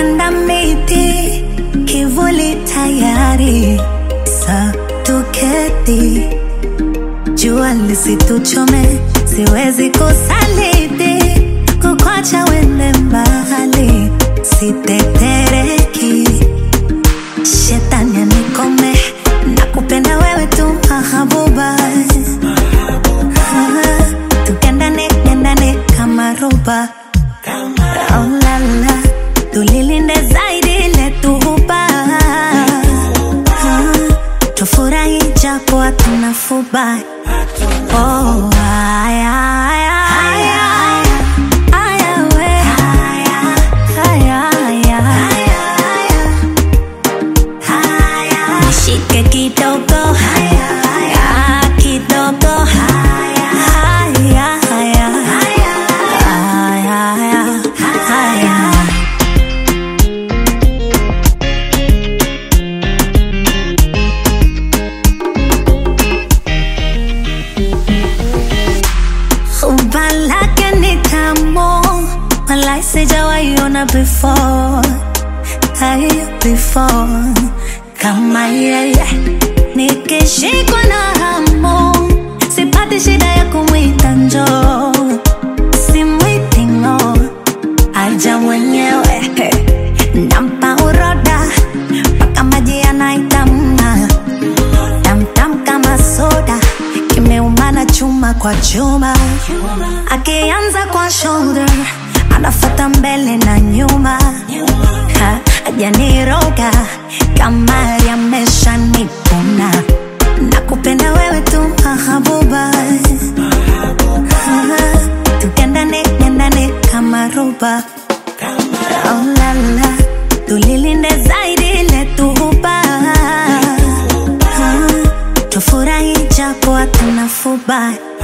panda miti, kivuli tayari, sa tuketi, jua lisituchome, siwezi kusaliti, kukuacha wende mbali, sitetereki, shetani anikome, nakupenda wewe tu mahabuba, tukendane kama roba, oh la la, tulilinde zaidi letu huba, tufurahi japo hatuna fuba. Oh, aya, aya, aya, aya, we, aya, aya, aya, nishike kidogo, kidogo, aya, aya, aya, aya. Ubalake ni tamu, walai sijawahi ona before, before. Kama yeye, nikishikwa na hamu, sipati shida ya kumwita njoo, simwiti ngo, aja mwenyewe, nampa uroda, paka maji yanaitamna, tam kama soda, kimeumana chuma kwa chuma, akianza kwa shoulder, anafata mbele na nyuma, hajaniroga kama yamesha nipuna, nakupenda wewe tu mahabuba, tukendane kama roba, oh la la, tulilinde zaidi letu huba, tufurahi japo hatuna fuba.